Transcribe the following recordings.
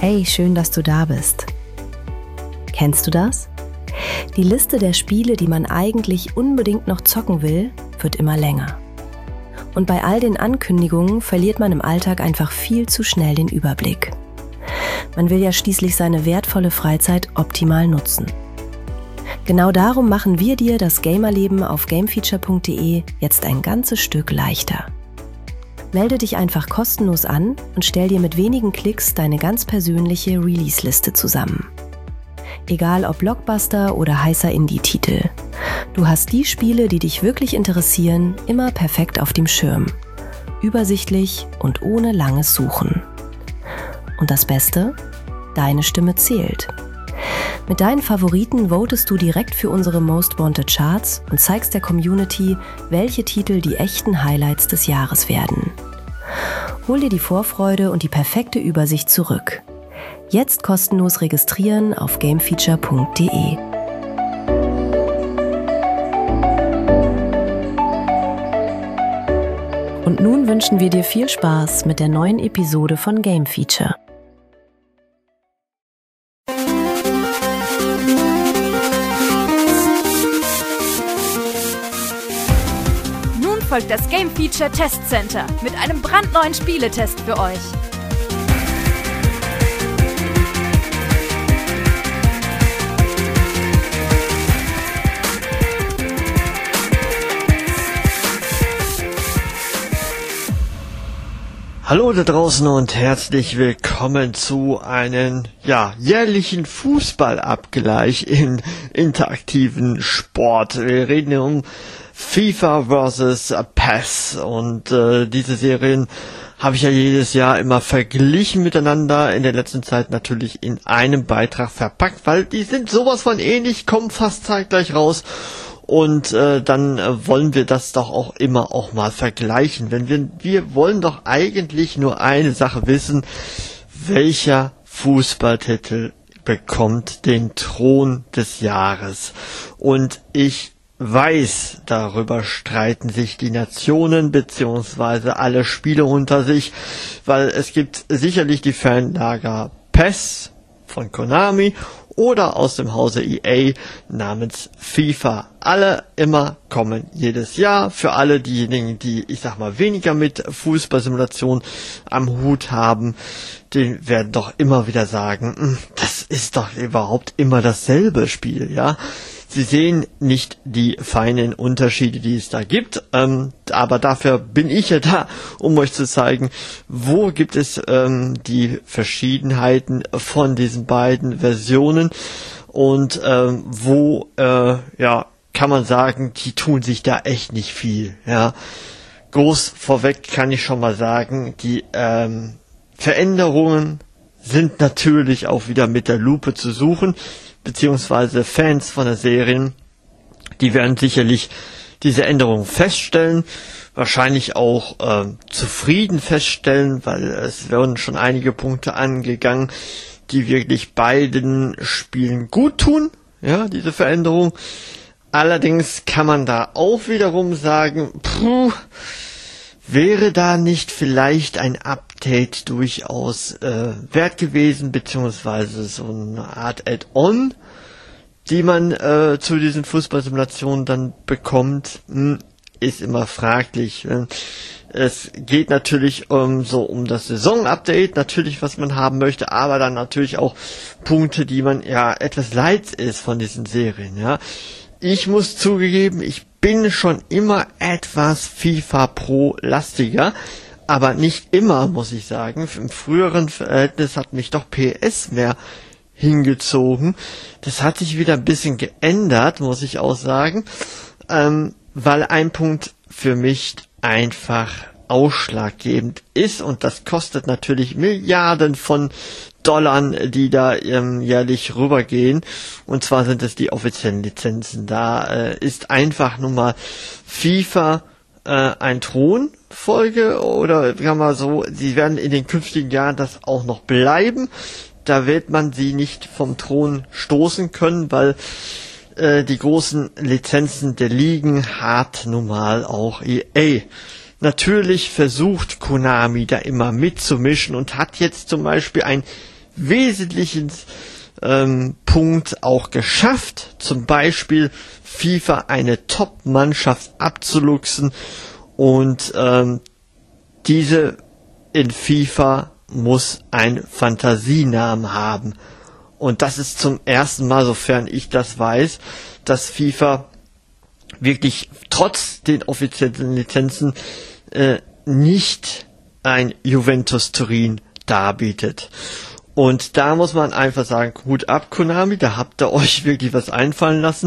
Hey, schön, dass du da bist. Kennst du das? Die Liste der Spiele, die man eigentlich unbedingt noch zocken will, wird immer länger. Und bei all den Ankündigungen verliert man im Alltag einfach viel zu schnell den Überblick. Man will ja schließlich seine wertvolle Freizeit optimal nutzen. Genau darum machen wir dir das Gamerleben auf gamefeature.de jetzt ein ganzes Stück leichter. Melde dich einfach kostenlos an und stell dir mit wenigen Klicks deine ganz persönliche Release-Liste zusammen. Egal ob Blockbuster oder heißer Indie-Titel. Du hast die Spiele, die dich wirklich interessieren, immer perfekt auf dem Schirm. Übersichtlich und ohne langes Suchen. Und das Beste? Deine Stimme zählt. Mit deinen Favoriten votest du direkt für unsere Most Wanted Charts und zeigst der Community, welche Titel die echten Highlights des Jahres werden. Hol dir die Vorfreude und die perfekte Übersicht zurück. Jetzt kostenlos registrieren auf gamefeature.de. Und nun wünschen wir dir viel Spaß mit der neuen Episode von Game Feature. Folgt das Game Feature Test Center mit einem brandneuen Spieletest für euch. Hallo da draußen und herzlich willkommen zu einem jährlichen Fußballabgleich in interaktiven Sport. Wir reden hier um FIFA vs. PES und diese Serien habe ich ja jedes Jahr immer verglichen miteinander, in der letzten Zeit natürlich in einem Beitrag verpackt, weil die sind sowas von ähnlich, kommen fast zeitgleich raus und dann wollen wir das doch auch immer auch mal vergleichen. Wir wollen doch eigentlich nur eine Sache wissen: Welcher Fußballtitel bekommt den Thron des Jahres? Und ich weiß, darüber streiten sich die Nationen beziehungsweise alle Spiele unter sich, weil es gibt sicherlich die Fanlager PES von Konami oder aus dem Hause EA namens FIFA. Alle immer kommen jedes Jahr. Für alle diejenigen, die, ich sag mal, weniger mit Fußballsimulation am Hut haben, die werden doch immer wieder sagen, das ist doch überhaupt immer dasselbe Spiel, ja. Sie sehen nicht die feinen Unterschiede, die es da gibt, aber dafür bin ich ja da, um euch zu zeigen, wo gibt es die Verschiedenheiten von diesen beiden Versionen und wo kann man sagen, die tun sich da echt nicht viel. Ja, groß vorweg kann ich schon mal sagen, die Veränderungen sind natürlich auch wieder mit der Lupe zu suchen, beziehungsweise Fans von der Serien, die werden sicherlich diese Änderungen feststellen, wahrscheinlich auch zufrieden feststellen, weil es werden schon einige Punkte angegangen, die wirklich beiden Spielen gut tun, ja, diese Veränderung. Allerdings kann man da auch wiederum sagen, wäre da nicht vielleicht ein Update durchaus wert gewesen, beziehungsweise so eine Art Add-on, die man zu diesen Fußballsimulationen dann bekommt, ist immer fraglich. Es geht natürlich um das Saison-Update, natürlich, was man haben möchte, aber dann natürlich auch Punkte, die man etwas leid ist von diesen Serien, ja. Ich muss zugeben, ich bin schon immer etwas FIFA Pro-lastiger, aber nicht immer, muss ich sagen. Im früheren Verhältnis hat mich doch PS mehr hingezogen. Das hat sich wieder ein bisschen geändert, muss ich auch sagen, weil ein Punkt für mich einfach ausschlaggebend ist und das kostet natürlich Milliarden von Dollar, die da jährlich rübergehen, und zwar sind es die offiziellen Lizenzen. Da ist einfach nun mal FIFA ein Thronfolge, oder kann man so, sie werden in den künftigen Jahren das auch noch bleiben. Da wird man sie nicht vom Thron stoßen können, weil die großen Lizenzen der Ligen hat nun mal auch EA. Natürlich versucht Konami da immer mitzumischen und hat jetzt zum Beispiel ein wesentlichen Punkt auch geschafft. Zum Beispiel FIFA eine Top-Mannschaft abzuluxen und diese in FIFA muss einen Fantasienamen haben. Und das ist zum ersten Mal, sofern ich das weiß, dass FIFA wirklich trotz den offiziellen Lizenzen nicht ein Juventus Turin darbietet. Und da muss man einfach sagen, Hut ab, Konami, da habt ihr euch wirklich was einfallen lassen.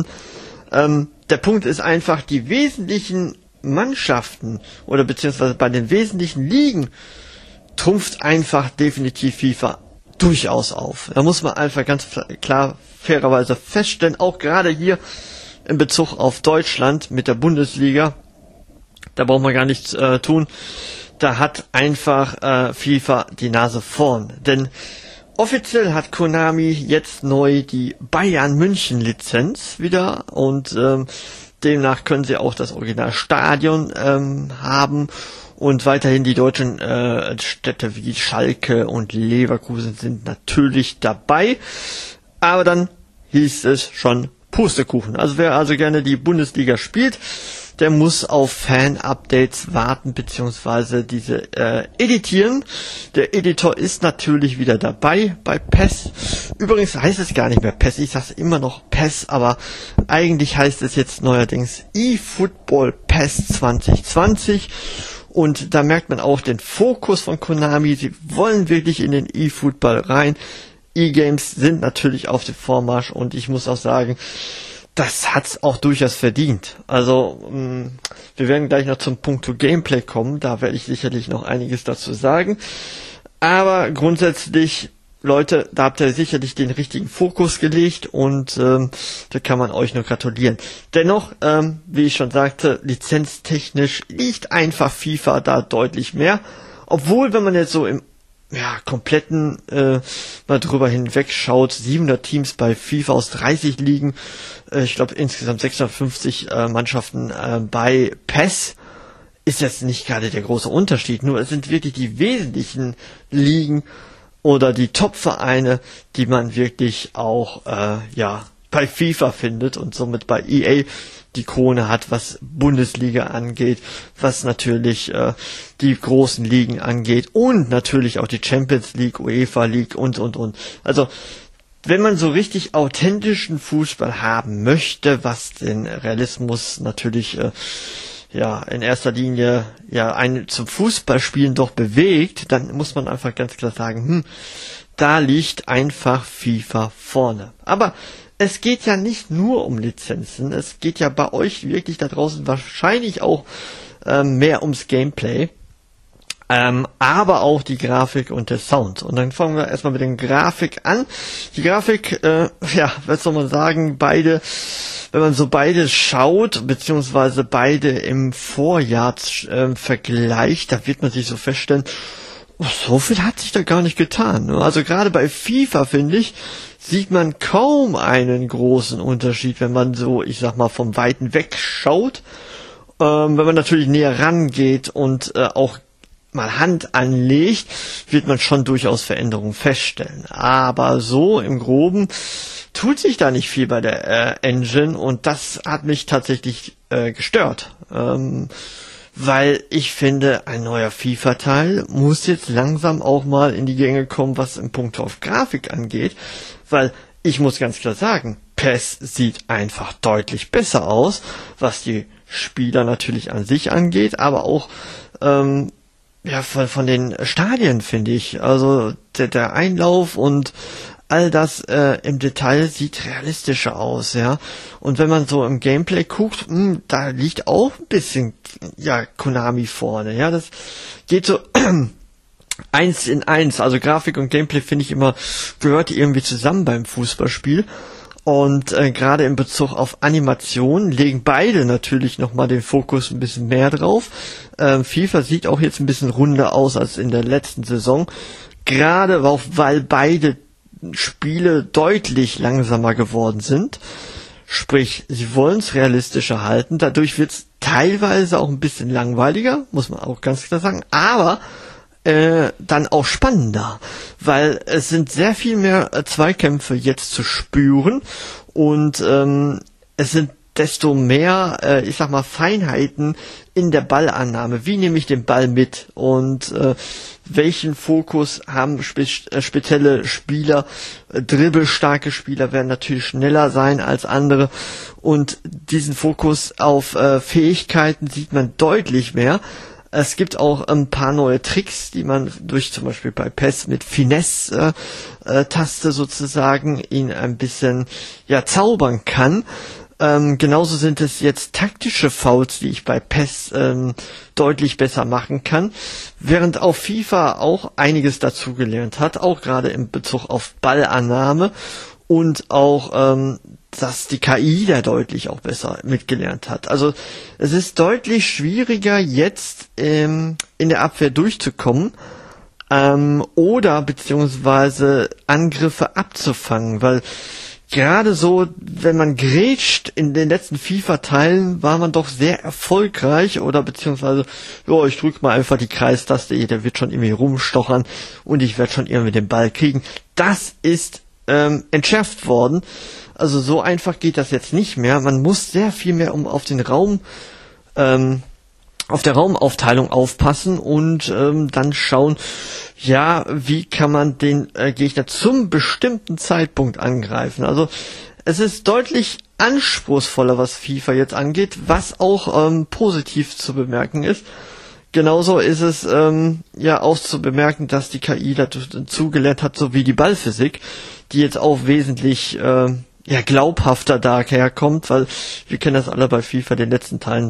Der Punkt ist einfach, die wesentlichen Mannschaften oder beziehungsweise bei den wesentlichen Ligen trumpft einfach definitiv FIFA durchaus auf. Da muss man einfach ganz klar fairerweise feststellen, auch gerade hier in Bezug auf Deutschland mit der Bundesliga, da braucht man gar nichts tun, da hat einfach FIFA die Nase vorn. Denn offiziell hat Konami jetzt neu die Bayern München Lizenz wieder und demnach können sie auch das Originalstadion haben und weiterhin die deutschen Städte wie Schalke und Leverkusen sind natürlich dabei. Aber dann hieß es schon Pustekuchen. Also wer also gerne die Bundesliga spielt, der muss auf Fan-Updates warten, beziehungsweise diese editieren. Der Editor ist natürlich wieder dabei bei PES. Übrigens heißt es gar nicht mehr PES, ich sage immer noch PES, aber eigentlich heißt es jetzt neuerdings eFootball PES 2020. Und da merkt man auch den Fokus von Konami. Sie wollen wirklich in den eFootball rein. E-Games sind natürlich auf dem Vormarsch und ich muss auch sagen, das hat's auch durchaus verdient. Also, wir werden gleich noch zum Punkt Gameplay kommen, da werde ich sicherlich noch einiges dazu sagen. Aber grundsätzlich, Leute, da habt ihr sicherlich den richtigen Fokus gelegt und da kann man euch nur gratulieren. Dennoch, wie ich schon sagte, lizenztechnisch liegt einfach FIFA da deutlich mehr. Obwohl, wenn man jetzt so im kompletten mal drüber hinweg schaut, 700 Teams bei FIFA aus 30 Ligen, ich glaube insgesamt 650 Mannschaften bei PES, ist jetzt nicht gerade der große Unterschied, nur es sind wirklich die wesentlichen Ligen oder die Top-Vereine, die man wirklich auch bei FIFA findet und somit bei EA die Krone hat, was Bundesliga angeht, was natürlich die großen Ligen angeht und natürlich auch die Champions League, UEFA League und. Also, wenn man so richtig authentischen Fußball haben möchte, was den Realismus natürlich in erster Linie einen zum Fußballspielen doch bewegt, dann muss man einfach ganz klar sagen, da liegt einfach FIFA vorne. Aber es geht ja nicht nur um Lizenzen, es geht ja bei euch wirklich da draußen wahrscheinlich auch mehr ums Gameplay, aber auch die Grafik und der Sound. Und dann fangen wir erstmal mit der Grafik an. Die Grafik, was soll man sagen, beide, wenn man so beide schaut, beziehungsweise beide im Vorjahr vergleicht, da wird man sich so feststellen, so viel hat sich da gar nicht getan. Also gerade bei FIFA, finde ich, sieht man kaum einen großen Unterschied, wenn man so, ich sag mal, vom Weiten weg schaut. Wenn man natürlich näher rangeht und auch mal Hand anlegt, wird man schon durchaus Veränderungen feststellen. Aber so im Groben tut sich da nicht viel bei der Engine und das hat mich tatsächlich gestört. Weil ich finde, ein neuer FIFA-Teil muss jetzt langsam auch mal in die Gänge kommen, was im Punkt auf Grafik angeht. Weil ich muss ganz klar sagen, PES sieht einfach deutlich besser aus, was die Spieler natürlich an sich angeht, aber auch von den Stadien, finde ich. Also der Einlauf und all das im Detail sieht realistischer aus, ja. Und wenn man so im Gameplay guckt, da liegt auch ein bisschen Konami vorne, ja. Das geht so 1 in 1. Also Grafik und Gameplay finde ich immer, gehört irgendwie zusammen beim Fußballspiel. Und gerade in Bezug auf Animation legen beide natürlich nochmal den Fokus ein bisschen mehr drauf. FIFA sieht auch jetzt ein bisschen runder aus als in der letzten Saison. Gerade auch, weil beide Spiele deutlich langsamer geworden sind. Sprich, sie wollen es realistischer halten. Dadurch wird es teilweise auch ein bisschen langweiliger, muss man auch ganz klar sagen. Aber dann auch spannender, weil es sind sehr viel mehr Zweikämpfe jetzt zu spüren und es sind desto mehr, ich sag mal, Feinheiten in der Ballannahme. Wie nehme ich den Ball mit und welchen Fokus haben spezielle Spieler? Dribbelstarke Spieler werden natürlich schneller sein als andere und diesen Fokus auf Fähigkeiten sieht man deutlich mehr. Es gibt auch ein paar neue Tricks, die man durch zum Beispiel bei PES mit Finesse-Taste sozusagen ihn ein bisschen zaubern kann. Genauso sind es jetzt taktische Fouls, die ich bei PES deutlich besser machen kann, während auf FIFA auch einiges dazugelernt hat, auch gerade in Bezug auf Ballannahme und auch, dass die KI da deutlich auch besser mitgelernt hat. Also es ist deutlich schwieriger jetzt in der Abwehr durchzukommen oder beziehungsweise Angriffe abzufangen, weil gerade so, wenn man grätscht in den letzten FIFA-Teilen, war man doch sehr erfolgreich oder beziehungsweise, ich drücke mal einfach die Kreistaste, der wird schon irgendwie rumstochern und ich werde schon irgendwie den Ball kriegen. Das ist entschärft worden. Also so einfach geht das jetzt nicht mehr. Man muss sehr viel mehr auf den Raum, auf der Raumaufteilung aufpassen und dann schauen, wie kann man den Gegner zum bestimmten Zeitpunkt angreifen. Also es ist deutlich anspruchsvoller, was FIFA jetzt angeht, was auch positiv zu bemerken ist. Genauso ist es auch zu bemerken, dass die KI dazugelernt hat, so wie die Ballphysik, die jetzt auch wesentlich glaubhafter daherkommt, weil wir kennen das alle bei FIFA, den letzten Teilen.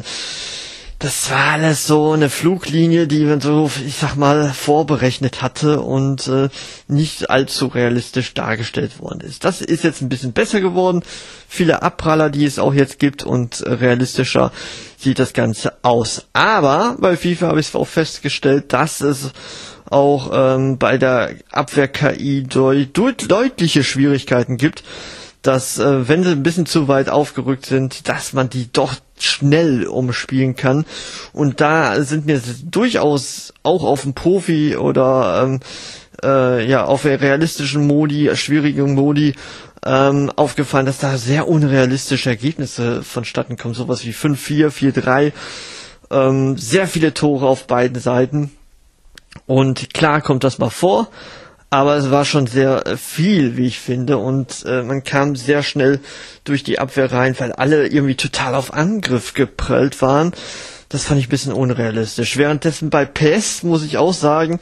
Das war alles so eine Fluglinie, die man so, ich sag mal, vorberechnet hatte und nicht allzu realistisch dargestellt worden ist. Das ist jetzt ein bisschen besser geworden. Viele Abpraller, die es auch jetzt gibt und realistischer sieht das Ganze aus. Aber bei FIFA habe ich es auch festgestellt, dass es auch bei der Abwehr-KI deutliche Schwierigkeiten gibt, dass, wenn sie ein bisschen zu weit aufgerückt sind, dass man die doch schnell umspielen kann. Und da sind mir durchaus auch auf dem Profi oder auf realistischen Modi, schwierigen Modi aufgefallen, dass da sehr unrealistische Ergebnisse vonstatten kommen. Sowas wie 5-4, 4-3, sehr viele Tore auf beiden Seiten. Und klar kommt das mal vor, aber es war schon sehr viel, wie ich finde, und man kam sehr schnell durch die Abwehr rein, weil alle irgendwie total auf Angriff geprellt waren. Das fand ich ein bisschen unrealistisch. Währenddessen bei PES muss ich auch sagen,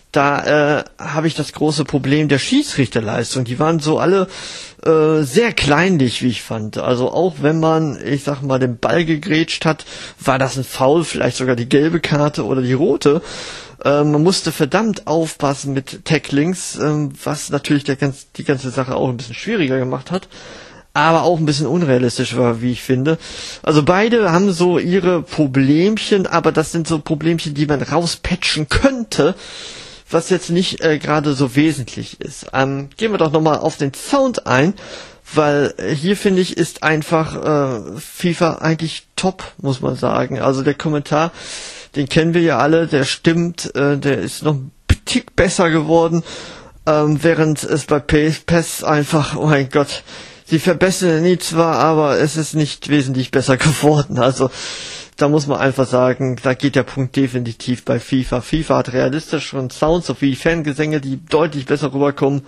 da habe ich das große Problem der Schiedsrichterleistung. Die waren so alle sehr kleinlich, wie ich fand. Also auch wenn man, ich sag mal, den Ball gegrätscht hat, war das ein Foul, vielleicht sogar die gelbe Karte oder die rote. Man musste verdammt aufpassen mit Tacklings, was natürlich die ganze Sache auch ein bisschen schwieriger gemacht hat, aber auch ein bisschen unrealistisch war, wie ich finde. Also beide haben so ihre Problemchen, aber das sind so Problemchen, die man rauspatchen könnte, was jetzt nicht gerade so wesentlich ist. Gehen wir doch nochmal auf den Sound ein, weil hier, finde ich, ist einfach FIFA eigentlich top, muss man sagen. Also der Kommentar, den kennen wir ja alle, der stimmt, der ist noch ein Tick besser geworden, während es bei PES einfach, oh mein Gott, sie verbessern ihn zwar, aber es ist nicht wesentlich besser geworden. Also da muss man einfach sagen, da geht der Punkt definitiv bei FIFA. FIFA hat realistischeren Sound, sowie Fangesänge, die deutlich besser rüberkommen.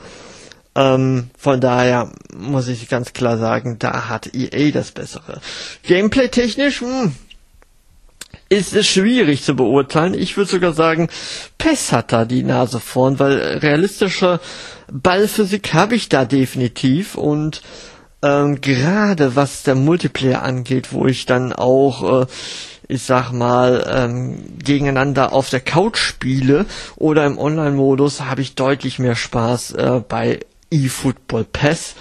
Von daher muss ich ganz klar sagen, da hat EA das Bessere. Gameplay-technisch, ist es schwierig zu beurteilen. Ich würde sogar sagen, PES hat da die Nase vorn, weil realistische Ballphysik habe ich da definitiv und gerade was der Multiplayer angeht, wo ich dann auch, ich sag mal, gegeneinander auf der Couch spiele oder im Online-Modus, habe ich deutlich mehr Spaß bei eFootball PES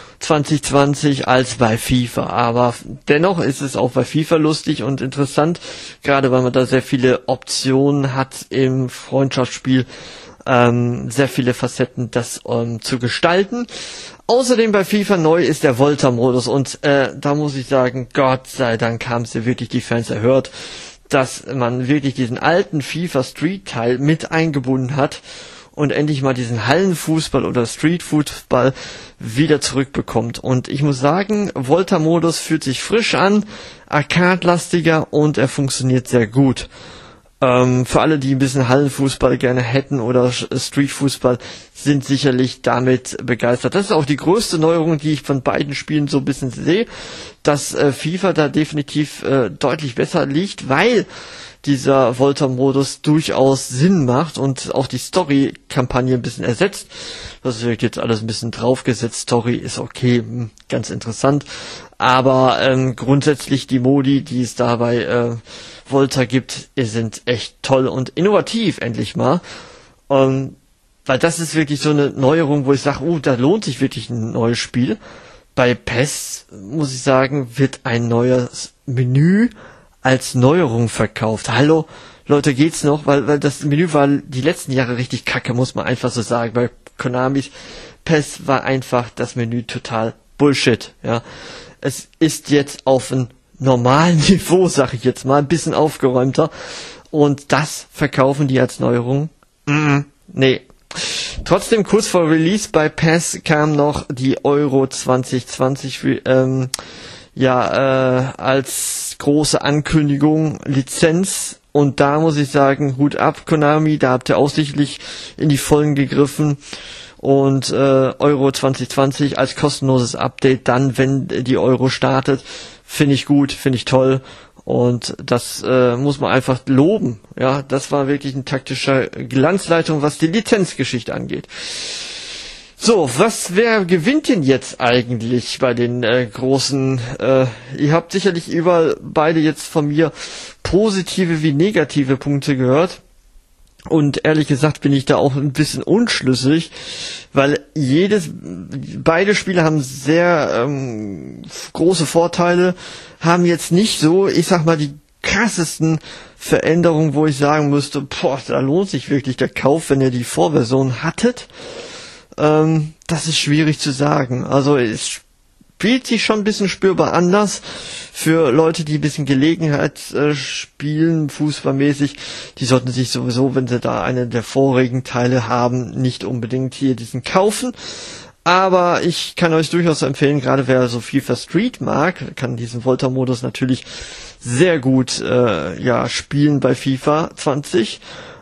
2020 als bei FIFA, aber dennoch ist es auch bei FIFA lustig und interessant, gerade weil man da sehr viele Optionen hat im Freundschaftsspiel, sehr viele Facetten, das zu gestalten. Außerdem bei FIFA neu ist der Volta-Modus und da muss ich sagen, Gott sei Dank haben sie wirklich die Fans erhört. dass man wirklich diesen alten FIFA Street Teil mit eingebunden hat und endlich mal diesen Hallenfußball oder Streetfußball wieder zurückbekommt. Und ich muss sagen, Volta-Modus fühlt sich frisch an, arcade-lastiger und er funktioniert sehr gut. Für alle, die ein bisschen Hallenfußball gerne hätten oder Streetfußball, sind sicherlich damit begeistert. Das ist auch die größte Neuerung, die ich von beiden Spielen so ein bisschen sehe, dass FIFA da definitiv deutlich besser liegt, weil dieser Volta-Modus durchaus Sinn macht und auch die Story-Kampagne ein bisschen ersetzt. Das wird jetzt alles ein bisschen draufgesetzt. Story ist okay, ganz interessant. Aber grundsätzlich die Modi, die es da bei Volta gibt, sind echt toll und innovativ, endlich mal. Weil das ist wirklich so eine Neuerung, wo ich sage, da lohnt sich wirklich ein neues Spiel. Bei PES, muss ich sagen, wird ein neues Menü als Neuerung verkauft. Hallo, Leute, geht's noch? Weil das Menü war die letzten Jahre richtig kacke, muss man einfach so sagen. Bei Konamis PES war einfach das Menü total Bullshit, ja. Es ist jetzt auf ein normalen Niveau, sag ich jetzt mal, ein bisschen aufgeräumter. Und das verkaufen die als Neuerung? Nee. Trotzdem, kurz vor Release bei PES kam noch die Euro 2020 als große Ankündigung, Lizenz. Und da muss ich sagen, Hut ab, Konami, da habt ihr auch sicherlich in die Vollen gegriffen. Und Euro 2020 als kostenloses Update dann, wenn die Euro startet, finde ich gut, finde ich toll. Und das muss man einfach loben. Ja, das war wirklich ein taktischer Glanzleitung, was die Lizenzgeschichte angeht. So, wer gewinnt denn jetzt eigentlich bei den großen, ihr habt sicherlich überall beide jetzt von mir positive wie negative Punkte gehört. Und ehrlich gesagt bin ich da auch ein bisschen unschlüssig, weil beide Spiele haben sehr große Vorteile, haben jetzt nicht so, ich sag mal, die krassesten Veränderungen, wo ich sagen müsste, da lohnt sich wirklich der Kauf, wenn ihr die Vorversion hattet. Das ist schwierig zu sagen. Also es spielt sich schon ein bisschen spürbar anders für Leute, die ein bisschen Gelegenheit spielen, fußballmäßig. Die sollten sich sowieso, wenn sie da einen der vorigen Teile haben, nicht unbedingt hier diesen kaufen. Aber ich kann euch durchaus empfehlen, gerade wer so FIFA Street mag, kann diesen Volta-Modus natürlich sehr gut spielen bei FIFA 20.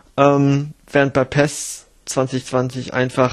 Während bei PES 2020 einfach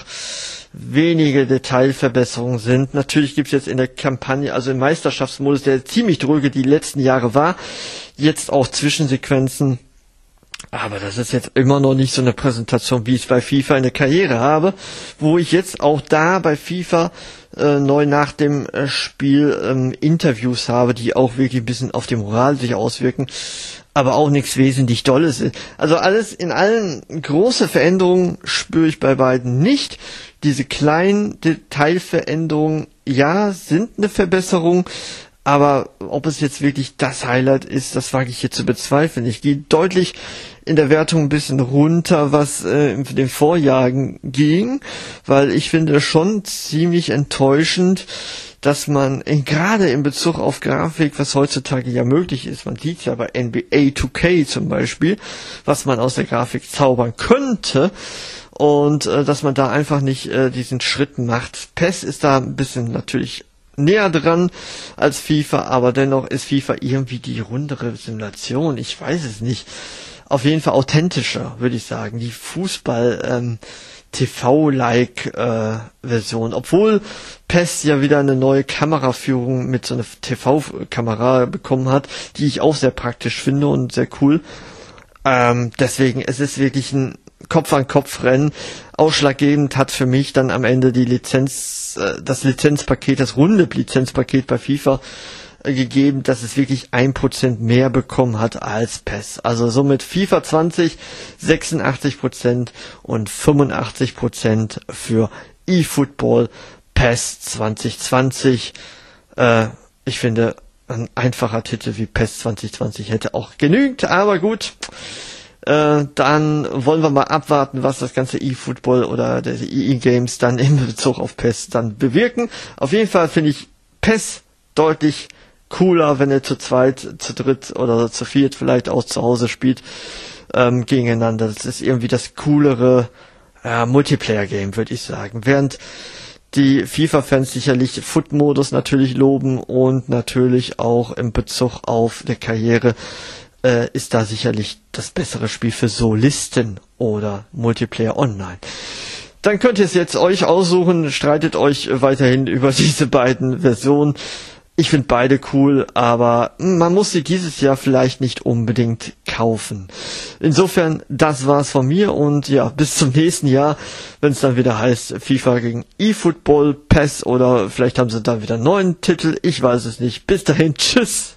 wenige Detailverbesserungen sind. Natürlich gibt es jetzt in der Kampagne, also im Meisterschaftsmodus, der ziemlich dröge die letzten Jahre war, jetzt auch Zwischensequenzen. Aber das ist jetzt immer noch nicht so eine Präsentation, wie ich es bei FIFA in der Karriere habe, wo ich jetzt auch da bei FIFA neu nach dem Spiel Interviews habe, die auch wirklich ein bisschen auf die Moral sich auswirken, aber auch nichts wesentlich Dolles ist. Also alles in allen große Veränderungen spüre ich bei beiden nicht. Diese kleinen Detailveränderungen, ja, sind eine Verbesserung, aber ob es jetzt wirklich das Highlight ist, das wage ich hier zu bezweifeln. Ich gehe deutlich in der Wertung ein bisschen runter, was in den Vorjahren ging, weil ich finde schon ziemlich enttäuschend, dass man gerade in Bezug auf Grafik, was heutzutage ja möglich ist, man sieht ja bei NBA 2K zum Beispiel, was man aus der Grafik zaubern könnte, und dass man da einfach nicht diesen Schritt macht. PES ist da ein bisschen natürlich näher dran als FIFA, aber dennoch ist FIFA irgendwie die rundere Simulation. Ich weiß es nicht. Auf jeden Fall authentischer, würde ich sagen. Die Fußball TV-like Version. Obwohl PES ja wieder eine neue Kameraführung mit so einer TV-Kamera bekommen hat, die ich auch sehr praktisch finde und sehr cool. Deswegen, es ist wirklich ein Kopf-an-Kopf-Rennen. Ausschlaggebend hat für mich dann am Ende die das Lizenzpaket, das runde Lizenzpaket bei FIFA gegeben, dass es wirklich 1% mehr bekommen hat als PES. Also somit FIFA 20 86% und 85% für eFootball PES 2020. Ich finde, ein einfacher Titel wie PES 2020 hätte auch genügt, aber gut. Dann wollen wir mal abwarten, was das ganze eFootball oder der EA-Games dann in Bezug auf PES dann bewirken. Auf jeden Fall finde ich PES deutlich cooler, wenn ihr zu zweit, zu dritt oder zu viert vielleicht auch zu Hause spielt gegeneinander. Das ist irgendwie das coolere Multiplayer-Game, würde ich sagen. Während die FIFA-Fans sicherlich Foot-Modus natürlich loben und natürlich auch im Bezug auf der Karriere ist da sicherlich das bessere Spiel für Solisten oder Multiplayer Online. Dann könnt ihr es jetzt euch aussuchen, streitet euch weiterhin über diese beiden Versionen. Ich finde beide cool, aber man muss sie dieses Jahr vielleicht nicht unbedingt kaufen. Insofern, das war's von mir und ja, bis zum nächsten Jahr, wenn es dann wieder heißt FIFA gegen eFootball, PES oder vielleicht haben sie dann wieder einen neuen Titel, ich weiß es nicht. Bis dahin, tschüss!